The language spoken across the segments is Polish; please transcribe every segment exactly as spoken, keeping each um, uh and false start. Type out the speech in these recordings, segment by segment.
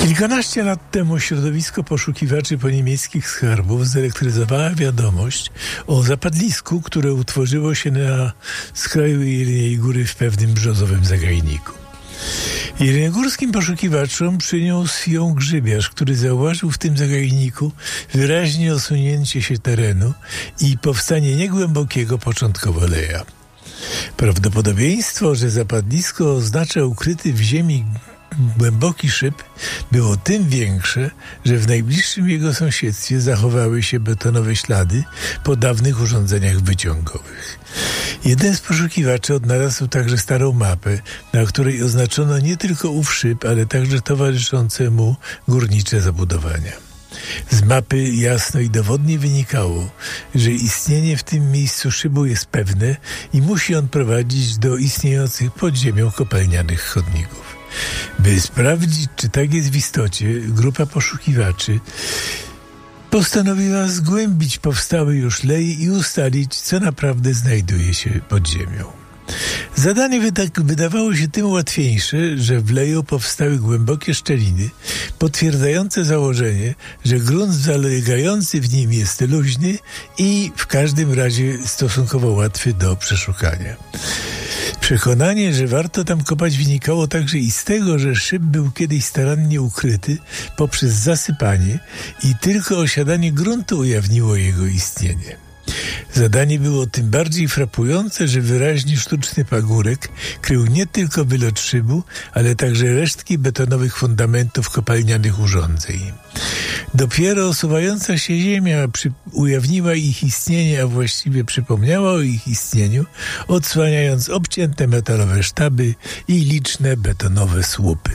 Kilkanaście lat temu środowisko poszukiwaczy po niemieckich skarbów zelektryzowała wiadomość o zapadlisku, które utworzyło się na skraju Jeleniej Góry w pewnym brzozowym zagajniku. Jeleniogórskim poszukiwaczom przyniósł ją grzybiarz, który zauważył w tym zagajniku wyraźnie osunięcie się terenu i powstanie niegłębokiego początkowo leja. Prawdopodobieństwo, że zapadlisko oznacza ukryty w ziemi głęboki szyb, było tym większe, że w najbliższym jego sąsiedztwie zachowały się betonowe ślady po dawnych urządzeniach wyciągowych. Jeden z poszukiwaczy odnalazł także starą mapę, na której oznaczono nie tylko ów szyb, ale także towarzyszące mu górnicze zabudowania. Z mapy jasno i dowodnie wynikało, że istnienie w tym miejscu szybu jest pewne i musi on prowadzić do istniejących pod ziemią kopalnianych chodników. By sprawdzić, czy tak jest w istocie, grupa poszukiwaczy postanowiła zgłębić powstały już lej i ustalić, co naprawdę znajduje się pod ziemią. Zadanie wyda- wydawało się tym łatwiejsze, że w leju powstały głębokie szczeliny, potwierdzające założenie, że grunt zalegający w nim jest luźny i w każdym razie stosunkowo łatwy do przeszukania. Przekonanie, że warto tam kopać, wynikało także i z tego, że szyb był kiedyś starannie ukryty poprzez zasypanie i tylko osiadanie gruntu ujawniło jego istnienie. Zadanie było tym bardziej frapujące, że wyraźnie sztuczny pagórek krył nie tylko wylot szybu, ale także resztki betonowych fundamentów kopalnianych urządzeń. Dopiero osuwająca się ziemia przy, ujawniła ich istnienie, a właściwie przypomniała o ich istnieniu, odsłaniając obcięte metalowe sztaby i liczne betonowe słupy.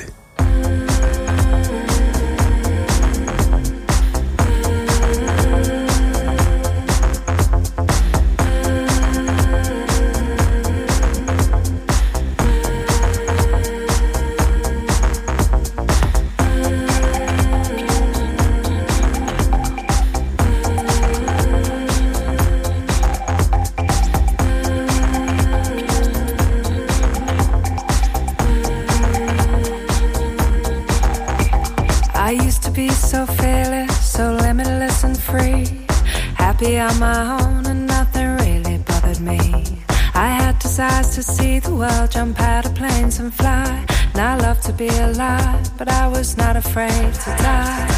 Happy on my own and nothing really bothered me. I had desires to see the world, jump out of planes and fly. And I love to be alive, but I was not afraid to die.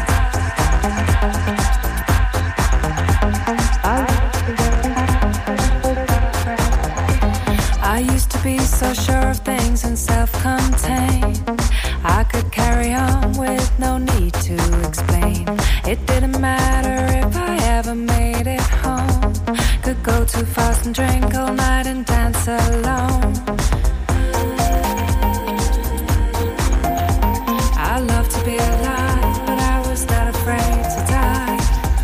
I used to be so sure of things and self-contained. I could carry on with no need to explain. It didn't matter if I ever made it home. Could go too fast and drink all night and dance alone. I love to be alive, but I was not afraid to die.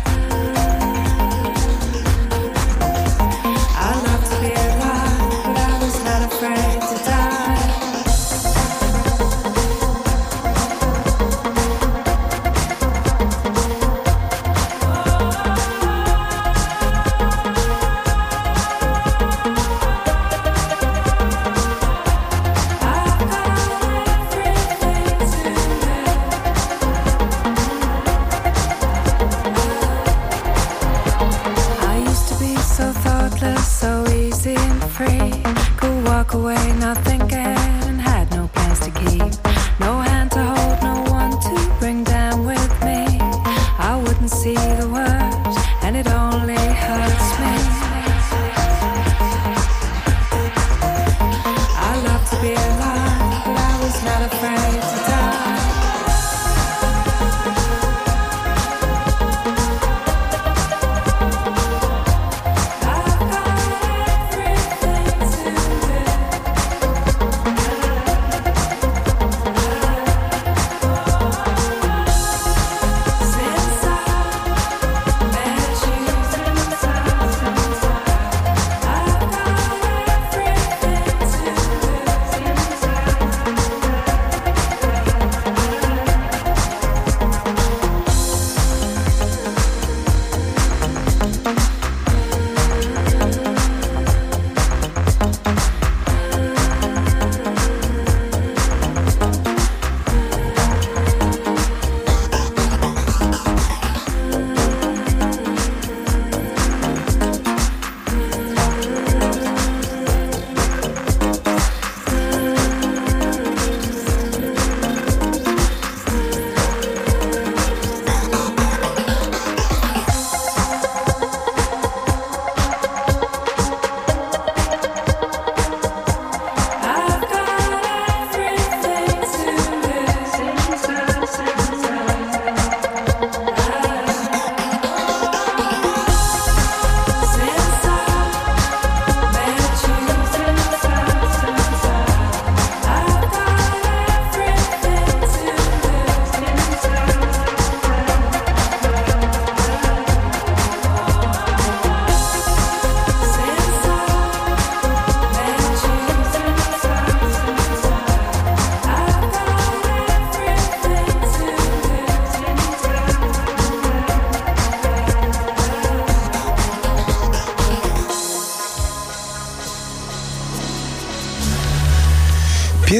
I love to be alive, but I was not afraid to die. Walk away, not thinking, and had no plans to keep. No hand to hold, no one to bring down with me. I wouldn't see the words, and it only hurts me. I love to be alive, but I was not afraid to die.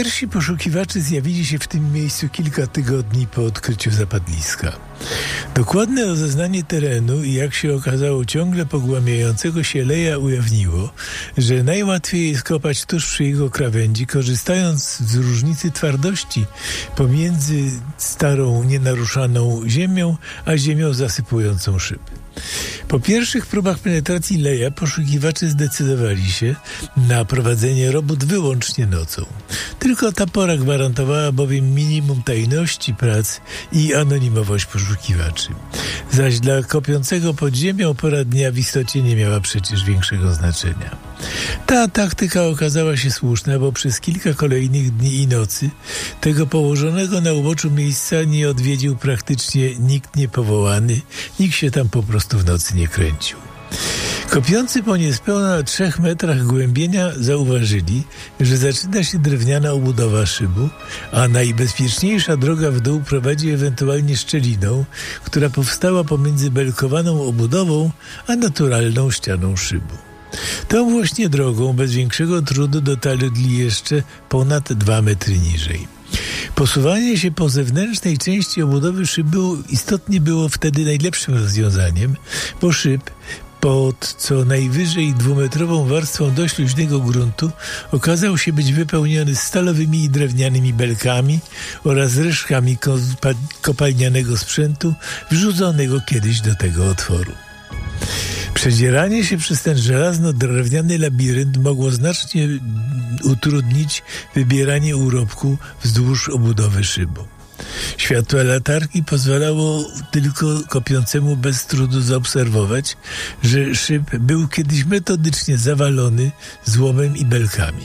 Pierwsi poszukiwacze zjawili się w tym miejscu kilka tygodni po odkryciu zapadliska. Dokładne rozeznanie terenu i, jak się okazało, ciągle pogłębiającego się leja ujawniło, że najłatwiej jest kopać tuż przy jego krawędzi, korzystając z różnicy twardości pomiędzy starą, nienaruszaną ziemią, a ziemią zasypującą szyb. Po pierwszych próbach penetracji leja poszukiwacze zdecydowali się na prowadzenie robót wyłącznie nocą. Tylko ta pora gwarantowała bowiem minimum tajności prac i anonimowość poszukiwaczy. Zaś dla kopiącego pod ziemią pora dnia w istocie nie miała przecież większego znaczenia. Ta taktyka okazała się słuszna, bo przez kilka kolejnych dni i nocy tego położonego na uboczu miejsca nie odwiedził praktycznie nikt niepowołany, nikt się tam po prostu w nocy nie kręcił. Kopiący po niespełna trzech metrach głębienia zauważyli, że zaczyna się drewniana obudowa szybu, a najbezpieczniejsza droga w dół prowadzi ewentualnie szczeliną, która powstała pomiędzy belkowaną obudową a naturalną ścianą szybu. Tą właśnie drogą bez większego trudu dotarli jeszcze ponad dwa metry niżej. Posuwanie się po zewnętrznej części obudowy szybu istotnie było wtedy najlepszym rozwiązaniem, bo szyb pod co najwyżej dwumetrową warstwą dość luźnego gruntu okazał się być wypełniony stalowymi i drewnianymi belkami oraz resztkami kopalnianego sprzętu wrzuconego kiedyś do tego otworu. Przedzieranie się przez ten żelazno-drewniany labirynt mogło znacznie utrudnić wybieranie urobku wzdłuż obudowy szybu. Światło latarki pozwalało tylko kopiącemu bez trudu zaobserwować, że szyb był kiedyś metodycznie zawalony złomem i belkami.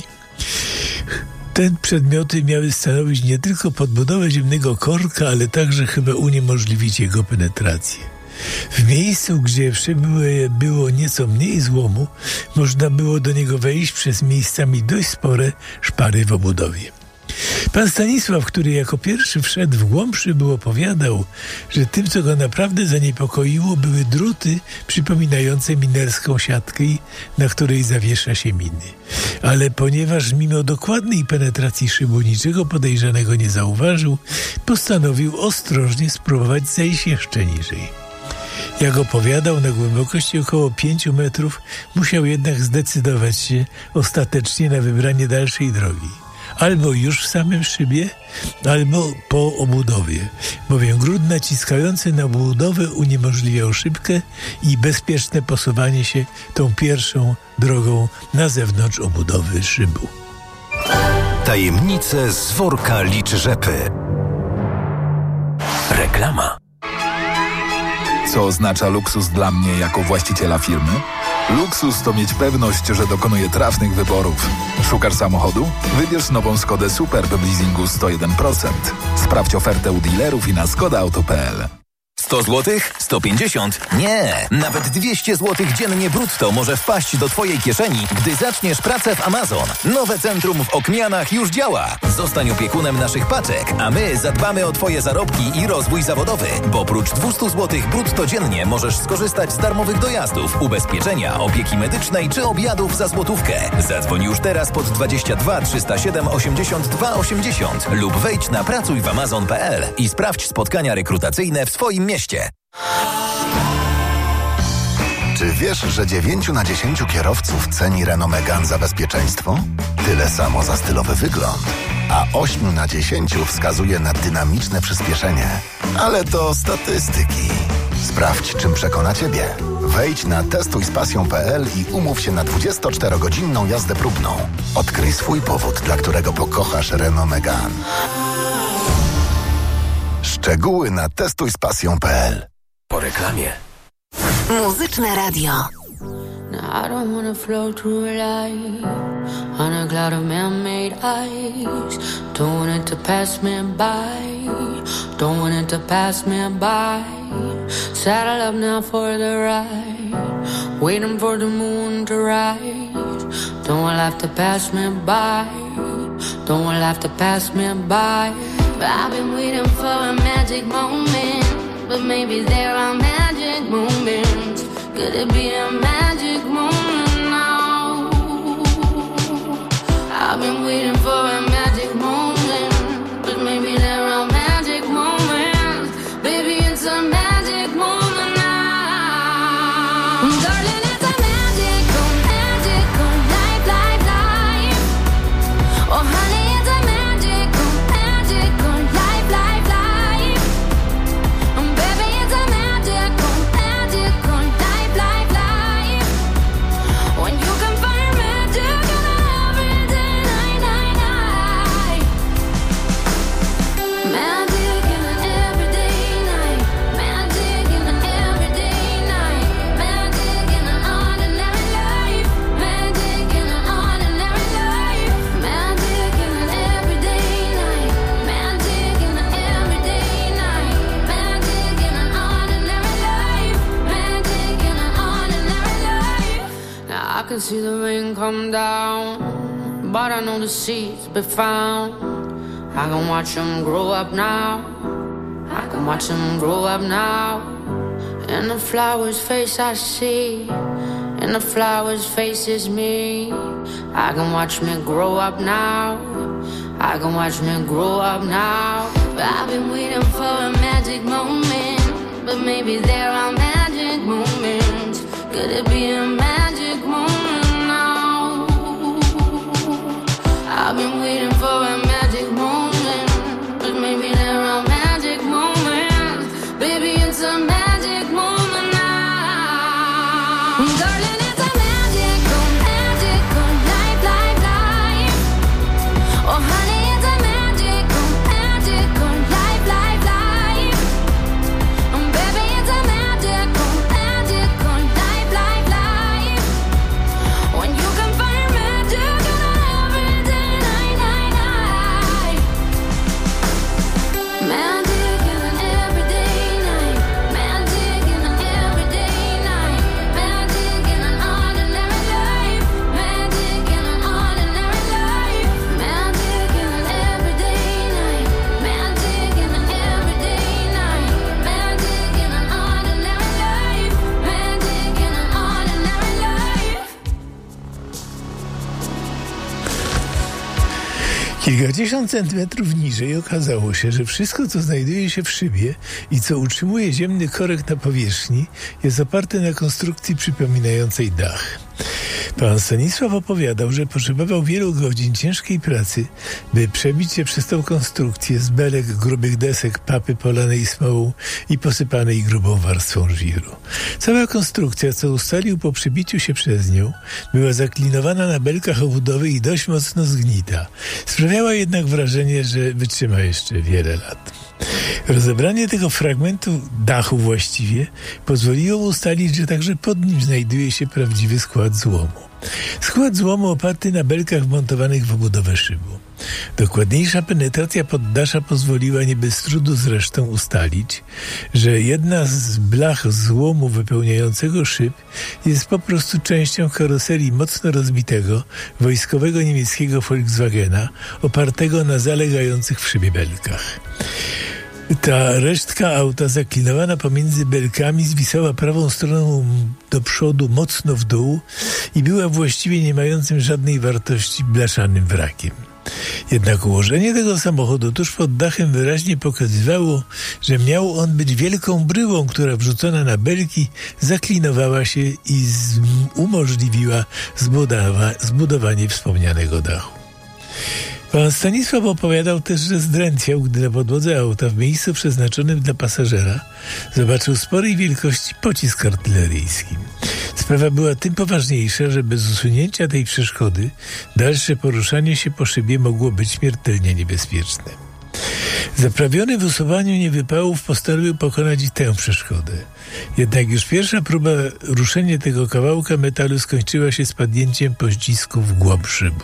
Te przedmioty miały stanowić nie tylko podbudowę ziemnego korka, ale także chyba uniemożliwić jego penetrację. W miejscu, gdzie w szybie było nieco mniej złomu, można było do niego wejść przez miejscami dość spore szpary w obudowie. Pan Stanisław, który jako pierwszy wszedł w głąb szybu, opowiadał, że tym, co go naprawdę zaniepokoiło, były druty przypominające minerską siatkę, na której zawiesza się miny. Ale ponieważ mimo dokładnej penetracji szybu niczego podejrzanego nie zauważył, postanowił ostrożnie spróbować zejść jeszcze niżej. Jak opowiadał, na głębokości około pięciu metrów musiał jednak zdecydować się ostatecznie na wybranie dalszej drogi. Albo już w samym szybie, albo po obudowie, bowiem grunt naciskający na obudowę uniemożliwiał szybkie i bezpieczne posuwanie się tą pierwszą drogą na zewnątrz obudowy szybu. Tajemnice z worka liczy rzepy. Reklama. Co oznacza luksus dla mnie jako właściciela firmy? Luksus to mieć pewność, że dokonuję trafnych wyborów. Szukasz samochodu? Wybierz nową Skodę Superb w leasingu sto jeden procent. Sprawdź ofertę u dealerów i na skoda auto kropka p l. sto złotych? sto pięćdziesiąt? Nie! Nawet dwieście złotych dziennie brutto może wpaść do Twojej kieszeni, gdy zaczniesz pracę w Amazon. Nowe centrum w Okmianach już działa. Zostań opiekunem naszych paczek, a my zadbamy o Twoje zarobki i rozwój zawodowy. Bo oprócz dwieście złotych brutto dziennie możesz skorzystać z darmowych dojazdów, ubezpieczenia, opieki medycznej czy obiadów za złotówkę. Zadzwoń już teraz pod dwadzieścia dwa trzysta siedem osiemdziesiąt dwa osiemdziesiąt lub wejdź na pracuj w amazon kropka p l i sprawdź spotkania rekrutacyjne w swoim mieście. Czy wiesz, że dziewięciu na dziesięciu kierowców ceni Renault Megane za bezpieczeństwo? Tyle samo za stylowy wygląd. A ośmiu na dziesięciu wskazuje na dynamiczne przyspieszenie. Ale to statystyki. Sprawdź, czym przekona Ciebie. Wejdź na testuj z pasją kropka p l i umów się na dwudziestoczterogodzinną jazdę próbną. Odkryj swój powód, dla którego pokochasz Renault Megane. Szczegóły na testuj z pasją kropka p l. Po reklamie. Muzyczne radio. Now I don't wanna float through life on a cloud of man-made ice. Don't want it to pass me by. Don't want it to pass me by. Saddle up now for the ride. Waiting for the moon to rise. Don't want life to pass me by. Don't want life to pass me by. But I've been waiting for a magic moment. But maybe there are magic moments. Could it be a magic moment now? I've been waiting for a magic moment. see the rain come down, but I know the seeds be found. I can watch them grow up now, I can watch them grow up now. In the flower's face I see, in the flower's face is me. I can watch me grow up now, I can watch me grow up now. I've been waiting for a magic moment, but maybe there are magic moments. Could it be a magic moment now? I've been waiting for a magic moment, but maybe there are magic moments. Baby, it's a magic moment now. Darling, it's a magical, magical life, life, life. Oh, honey, it's a magical, magical life, life, life. Oh, baby, it's a magical, magical life, life, life. When you can find magic in every day, night, night, night. Magic in an everyday night. Magic in an everyday night. Magic in an ordinary life. Magic in an ordinary life. Magic in an everyday night. Magic in an everyday night. Magic in an ordinary life. Magic in an ordinary life. Kilkadziesiąt centymetrów niżej okazało się, że wszystko, co znajduje się w szybie i co utrzymuje ziemny korek na powierzchni, jest oparte na konstrukcji przypominającej dach. Pan Stanisław opowiadał, że potrzebował wielu godzin ciężkiej pracy, by przebić się przez tą konstrukcję z belek grubych desek papy polanej smołą i posypanej grubą warstwą żwiru. Cała konstrukcja, co ustalił po przebiciu się przez nią, była zaklinowana na belkach obudowy i dość mocno zgnita. Sprawiała jednak wrażenie, że wytrzyma jeszcze wiele lat. Rozebranie tego fragmentu dachu właściwie pozwoliło ustalić, że także pod nim znajduje się prawdziwy skład złomu. Skład złomu oparty na belkach wmontowanych w obudowę szybu. Dokładniejsza penetracja poddasza pozwoliła nie bez trudu zresztą ustalić, że jedna z blach złomu wypełniającego szyb jest po prostu częścią karoserii mocno rozbitego wojskowego niemieckiego Volkswagena opartego na zalegających w szybie belkach. Ta resztka auta zaklinowana pomiędzy belkami zwisała prawą stroną do przodu mocno w dół i była właściwie nie mającym żadnej wartości blaszanym wrakiem. Jednak ułożenie tego samochodu tuż pod dachem wyraźnie pokazywało, że miał on być wielką bryłą, która wrzucona na belki zaklinowała się i z- umożliwiła zbudowa- zbudowanie wspomnianego dachu. Pan Stanisław opowiadał też, że zdrętwiał, gdy na podłodze auta w miejscu przeznaczonym dla pasażera zobaczył sporej wielkości pocisk artyleryjski. Sprawa była tym poważniejsza, że bez usunięcia tej przeszkody dalsze poruszanie się po szybie mogło być śmiertelnie niebezpieczne. Zaprawiony w usuwaniu niewypałów postanowił pokonać i tę przeszkodę. Jednak już pierwsza próba ruszenia tego kawałka metalu skończyła się spadnięciem pościsku w głąb szybu.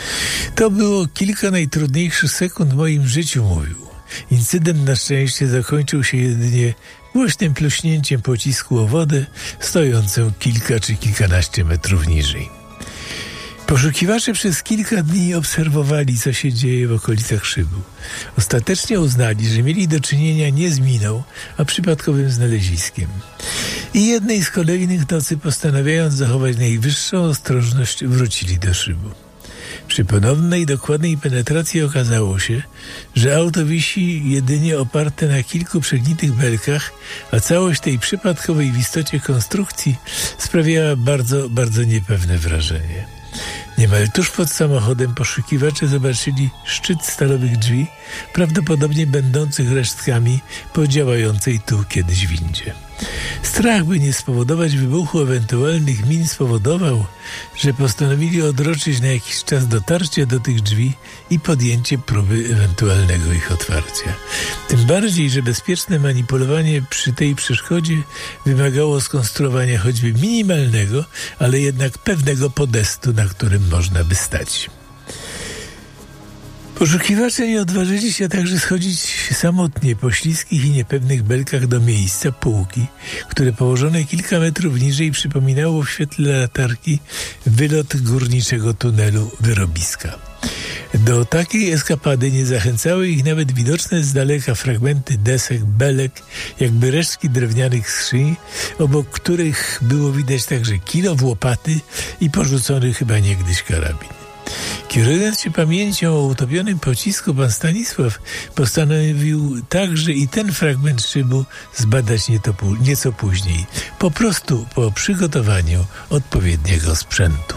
To było kilka najtrudniejszych sekund w moim życiu, mówił. Incydent na szczęście zakończył się jedynie głośnym pluśnięciem pocisku o wodę stojącą kilka czy kilkanaście metrów niżej. Poszukiwacze przez kilka dni obserwowali, co się dzieje w okolicach szybu. Ostatecznie uznali, że mieli do czynienia nie z miną, a przypadkowym znaleziskiem. I jednej z kolejnych nocy, postanawiając zachować najwyższą ostrożność, wrócili do szybu. Przy ponownej, dokładnej penetracji okazało się, że auto wisi jedynie oparte na kilku przegnitych belkach, a całość tej przypadkowej w istocie konstrukcji sprawiała bardzo, bardzo niepewne wrażenie. Niemal tuż pod samochodem poszukiwacze zobaczyli szczyt stalowych drzwi, prawdopodobnie będących resztkami po działającej tu kiedyś windzie. Strach, by nie spowodować wybuchu ewentualnych min, spowodował, że postanowili odroczyć na jakiś czas dotarcie do tych drzwi i podjęcie próby ewentualnego ich otwarcia. Tym bardziej, że bezpieczne manipulowanie przy tej przeszkodzie wymagało skonstruowania choćby minimalnego, ale jednak pewnego podestu, na którym można by stać. Poszukiwacze nie odważyli się także schodzić samotnie po śliskich i niepewnych belkach do miejsca półki, które położone kilka metrów niżej przypominało w świetle latarki wylot górniczego tunelu wyrobiska. Do takiej eskapady nie zachęcały ich nawet widoczne z daleka fragmenty desek, belek, jakby resztki drewnianych skrzyń, obok których było widać także kilo w łopaty i porzucony chyba niegdyś karabin. Kierując się pamięcią o utopionym pocisku, pan Stanisław postanowił także i ten fragment szybu zbadać nieco później, po prostu po przygotowaniu odpowiedniego sprzętu.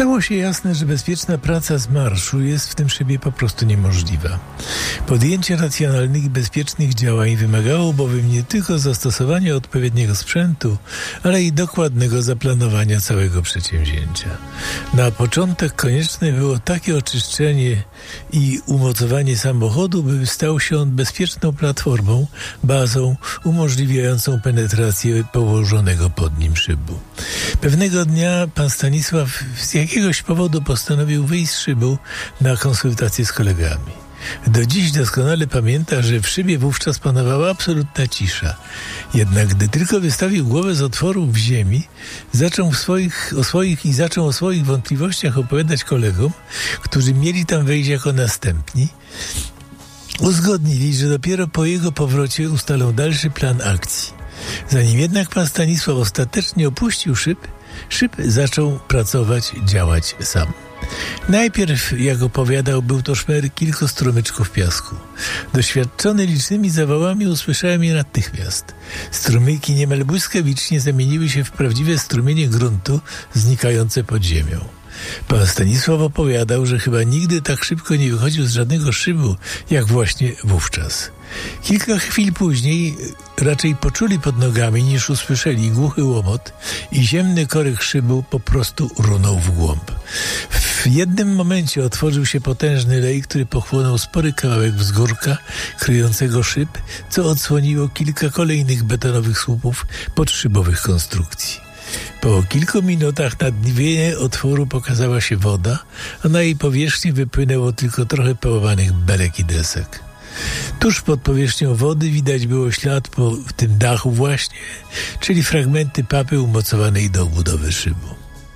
Stało się jasne, że bezpieczna praca z marszu jest w tym szybie po prostu niemożliwa. Podjęcie racjonalnych i bezpiecznych działań wymagało bowiem nie tylko zastosowania odpowiedniego sprzętu, ale i dokładnego zaplanowania całego przedsięwzięcia. Na początek konieczne było takie oczyszczenie i umocowanie samochodu, by stał się on bezpieczną platformą, bazą umożliwiającą penetrację położonego pod nim szybu. Pewnego dnia pan Stanisław z jakiegoś powodu postanowił wyjść z szybu na konsultację z kolegami. Do dziś doskonale pamięta, że w szybie wówczas panowała absolutna cisza. Jednak gdy tylko wystawił głowę z otworu w ziemi, zaczął w swoich, o swoich i zaczął o swoich wątpliwościach opowiadać kolegom, którzy mieli tam wejść jako następni. Uzgodnili, że dopiero po jego powrocie ustalą dalszy plan akcji. Zanim jednak pan Stanisław ostatecznie opuścił szyb, szyb zaczął pracować, działać sam. Najpierw, jak opowiadał, był to szmer kilku strumyczków piasku. Doświadczony licznymi zawałami usłyszałem je natychmiast. Strumyki niemal błyskawicznie zamieniły się w prawdziwe strumienie gruntu znikające pod ziemią. Pan Stanisław opowiadał, że chyba nigdy tak szybko nie wychodził z żadnego szybu, jak właśnie wówczas. Kilka chwil później raczej poczuli pod nogami, niż usłyszeli głuchy łomot i ziemny korek szybu po prostu runął w głąb. W jednym momencie otworzył się potężny lej, który pochłonął spory kawałek wzgórka kryjącego szyb, co odsłoniło kilka kolejnych betonowych słupów podszybowych konstrukcji. Po kilku minutach na dnie otworu pokazała się woda, a na jej powierzchni wypłynęło tylko trochę połowanych belek i desek. Tuż pod powierzchnią wody widać było ślad po tym dachu właśnie, czyli fragmenty papy umocowanej do obudowy szybu.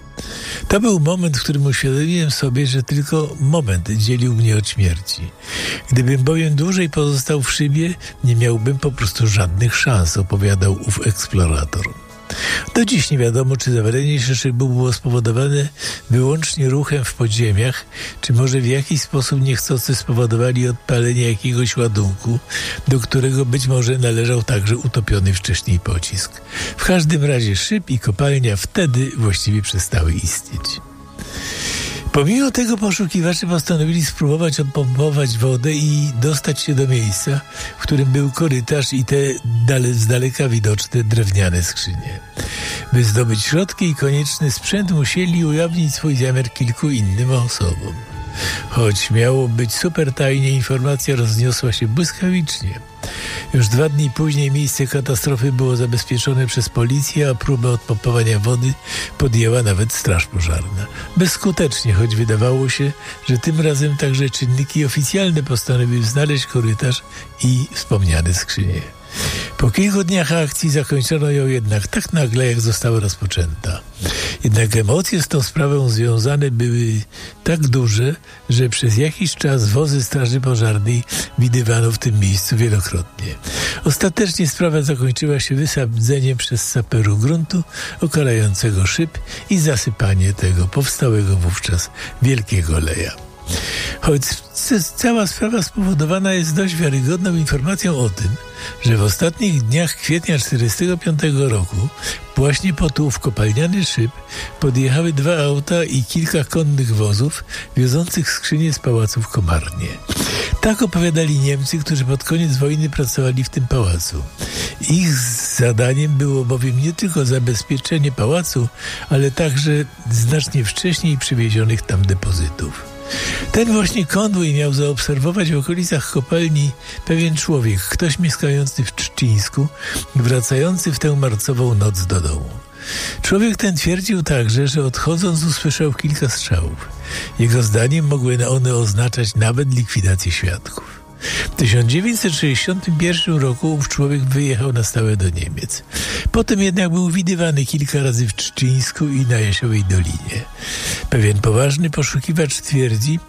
To był moment, w którym uświadomiłem sobie, że tylko moment dzielił mnie od śmierci. Gdybym bowiem dłużej pozostał w szybie, nie miałbym po prostu żadnych szans, opowiadał ów eksplorator. Do dziś nie wiadomo, czy zawalenie się szybu było spowodowane wyłącznie ruchem w podziemiach, czy może w jakiś sposób niechcący spowodowali odpalenie jakiegoś ładunku, do którego być może należał także utopiony wcześniej pocisk. W każdym razie szyb i kopalnia wtedy właściwie przestały istnieć. Pomimo tego poszukiwacze postanowili spróbować odpompować wodę i dostać się do miejsca, w którym był korytarz i te dale, z daleka widoczne drewniane skrzynie. By zdobyć środki i konieczny sprzęt, musieli ujawnić swój zamiar kilku innym osobom. Choć miało być super tajnie, informacja rozniosła się błyskawicznie. Już dwa dni później miejsce katastrofy było zabezpieczone przez policję, a próbę odpompowania wody podjęła nawet straż pożarna. Bezskutecznie, choć wydawało się, że tym razem także czynniki oficjalne postanowiły znaleźć korytarz i wspomniane skrzynie. Po kilku dniach akcji zakończono ją jednak tak nagle, jak została rozpoczęta. Jednak emocje z tą sprawą związane były tak duże, że przez jakiś czas wozy straży pożarnej widywano w tym miejscu wielokrotnie. Ostatecznie sprawa zakończyła się wysadzeniem przez saperów gruntu okalającego szyb i zasypanie tego powstałego wówczas wielkiego leja. Choć cała sprawa spowodowana jest dość wiarygodną informacją o tym, że w ostatnich dniach kwietnia tysiąc dziewięćset czterdziestego piątego roku właśnie po tu w kopalniany szyb podjechały dwa auta i kilka konnych wozów wiozących skrzynie z pałacu w Komarnie. Tak opowiadali Niemcy, którzy pod koniec wojny pracowali w tym pałacu. Ich zadaniem było bowiem nie tylko zabezpieczenie pałacu, ale także znacznie wcześniej przywiezionych tam depozytów. Ten właśnie konwój miał zaobserwować w okolicach kopalni pewien człowiek, ktoś mieszkający w Trzcińsku, wracający w tę marcową noc do domu. Człowiek ten twierdził także, że odchodząc usłyszał kilka strzałów. Jego zdaniem mogły one oznaczać nawet likwidację świadków. W tysiąc dziewięćset sześćdziesiątym pierwszym roku ów człowiek wyjechał na stałe do Niemiec. Potem jednak był widywany kilka razy w Trzcińsku i na Jasiowej Dolinie. Pewien poważny poszukiwacz twierdzi,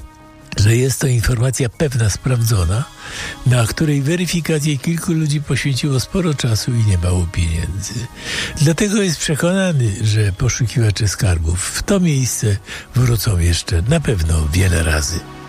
że jest to informacja pewna, sprawdzona, na której weryfikację kilku ludzi poświęciło sporo czasu i niemało pieniędzy. Dlatego jest przekonany, że poszukiwacze skarbów w to miejsce wrócą jeszcze na pewno wiele razy.